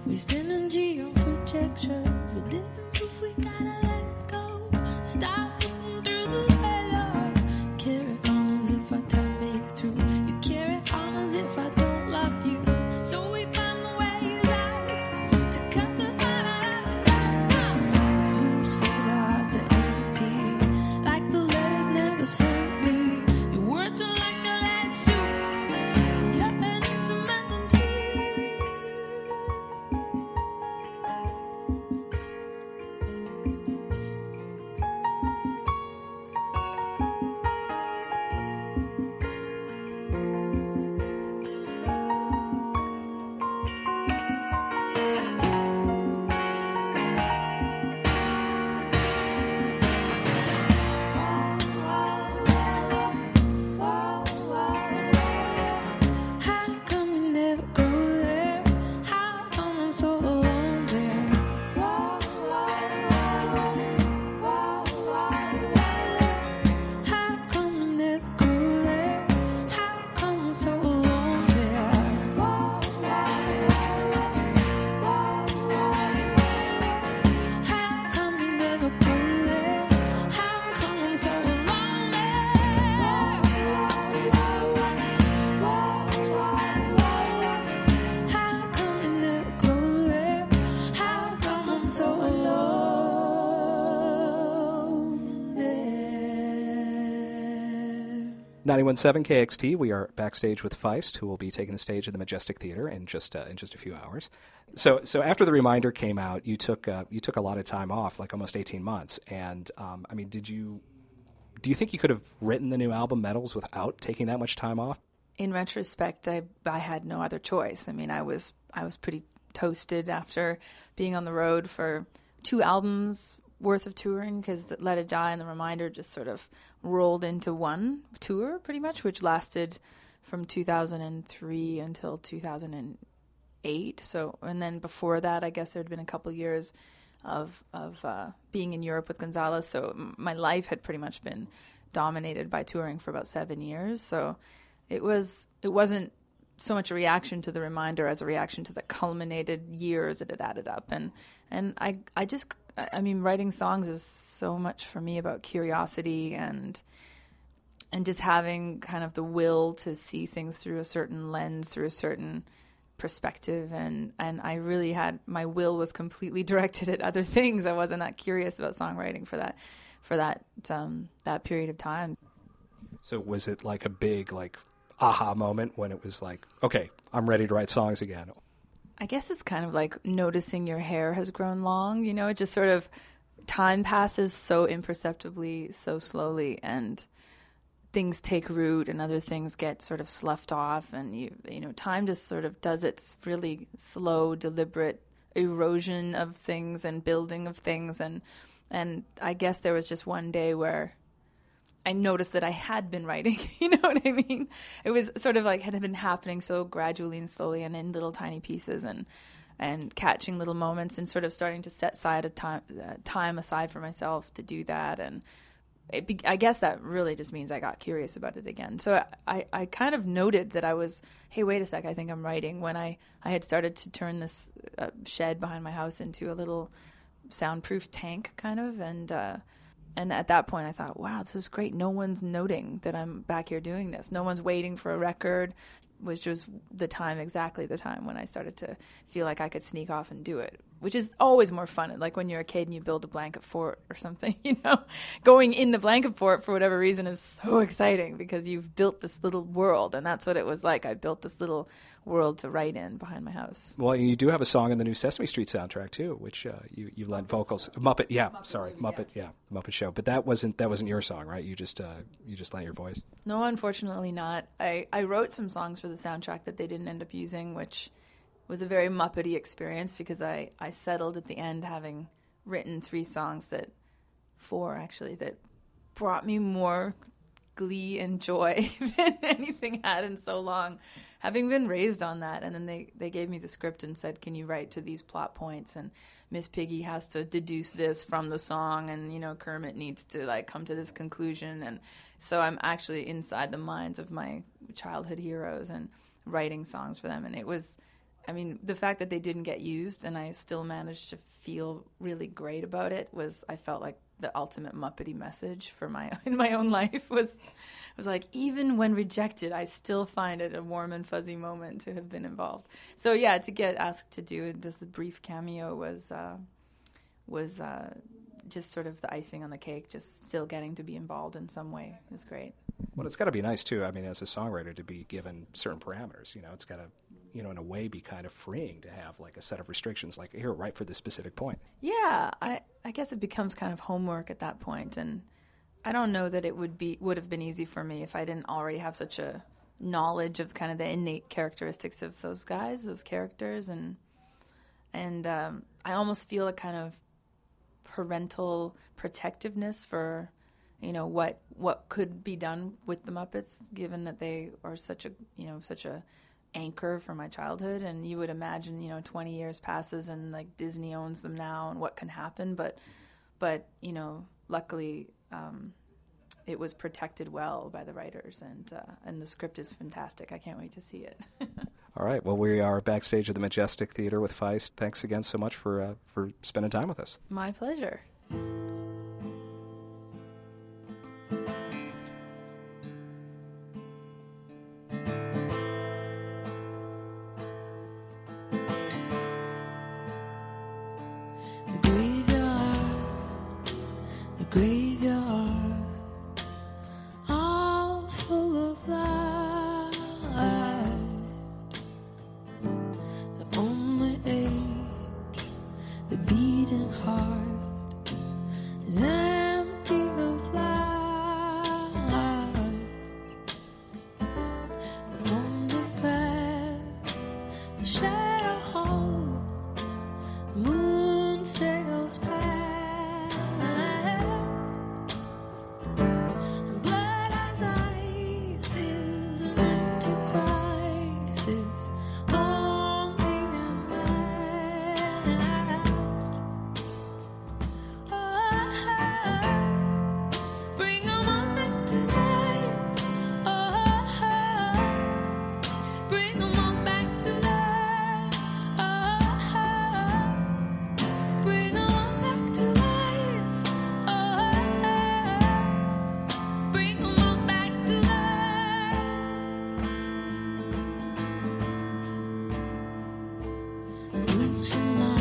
We stand in geo projection. We live in proof, we gotta let go. Stop looking through the halo. Carry on as if our time makes through. You carry on as if I don't love you. So we find the ways out to cut the rooms full of hearts are empty, like the letters never sent me. Your words are like a lead soup. Your pen is a mountain dew. 91.7 KXT, we are backstage with Feist, who will be taking the stage at the Majestic Theater in just a few hours. So after the Reminder came out, you took a lot of time off, like almost 18 months. And I mean, do you think you could have written the new album Metals without taking that much time off? In retrospect, I had no other choice. I mean, I was pretty toasted after being on the road for 2 albums worth of touring, because Let It Die and The Reminder just sort of rolled into one tour pretty much, which lasted from 2003 until 2008. So, and then before that, I guess there'd been a couple years of being in Europe with Gonzalez. So my life had pretty much been dominated by touring for about 7 years. So it wasn't so much a reaction to The Reminder as a reaction to the culminated years that had added up. And I mean, writing songs is so much for me about curiosity and just having kind of the will to see things through a certain lens, through a certain perspective. And I really had, my will was completely directed at other things. I wasn't that curious about songwriting for that period of time. So was it like a big aha moment when it was like, okay, I'm ready to write songs again? I guess it's kind of like noticing your hair has grown long. You know, it just sort of, time passes so imperceptibly, so slowly, and things take root and other things get sort of sloughed off. And, you know, time just sort of does its really slow, deliberate erosion of things and building of things. And I guess there was just one day where I noticed that I had been writing, you know what I mean? It was sort of like had been happening so gradually and slowly and in little tiny pieces, and catching little moments and sort of starting to set aside time aside for myself to do that. And I guess that really just means I got curious about it again. So I kind of noted that I was, hey, wait a sec, I think I'm writing, when I had started to turn this shed behind my house into a little soundproof tank kind of, and at that point, I thought, wow, this is great. No one's noting that I'm back here doing this. No one's waiting for a record, which was exactly the time when I started to feel like I could sneak off and do it, which is always more fun. Like when you're a kid and you build a blanket fort or something, you know, going in the blanket fort for whatever reason is so exciting because you've built this little world. And that's what it was like. I built this little world to write in behind my house. Well, you do have a song in the new Sesame Street soundtrack too, which you lent vocals. Muppet Muppet Show. But that wasn't your song, right? You just lent your voice. No, unfortunately not. I wrote some songs for the soundtrack that they didn't end up using, which was a very Muppety experience because I settled at the end having written 4 actually, that brought me more glee and joy than anything had in so long, having been raised on that. And then they gave me the script and said, can you write to these plot points, and Miss Piggy has to deduce this from the song, and you know Kermit needs to like come to this conclusion. And so I'm actually inside the minds of my childhood heroes and writing songs for them. And it was I mean, the fact that they didn't get used and I still managed to feel really great about it I felt like the ultimate Muppety message for in my own life was like, even when rejected, I still find it a warm and fuzzy moment to have been involved. So yeah, to get asked to do this brief cameo was just sort of the icing on the cake. Just still getting to be involved in some way is great. Well, it's got to be nice too. I mean, as a songwriter, to be given certain parameters. It's got to, in a way, be kind of freeing to have like a set of restrictions, like here, right for this specific point. Yeah, I guess it becomes kind of homework at that point, and I don't know that it would have been easy for me if I didn't already have such a knowledge of kind of the innate characteristics of those guys, those characters, and I almost feel a kind of parental protectiveness for what could be done with the Muppets, given that they are such a anchor for my childhood. And you would imagine 20 years passes and like Disney owns them now and what can happen, but luckily it was protected well by the writers, and the script is fantastic. I can't wait to see it. All right. Well, we are backstage at the Majestic Theater with Feist. Thanks again so much for spending time with us. My pleasure. The graveyard, all full of light. The only age, the beating heart is empty of life. But on the grass, the shadow hole, the moon sails past. Losing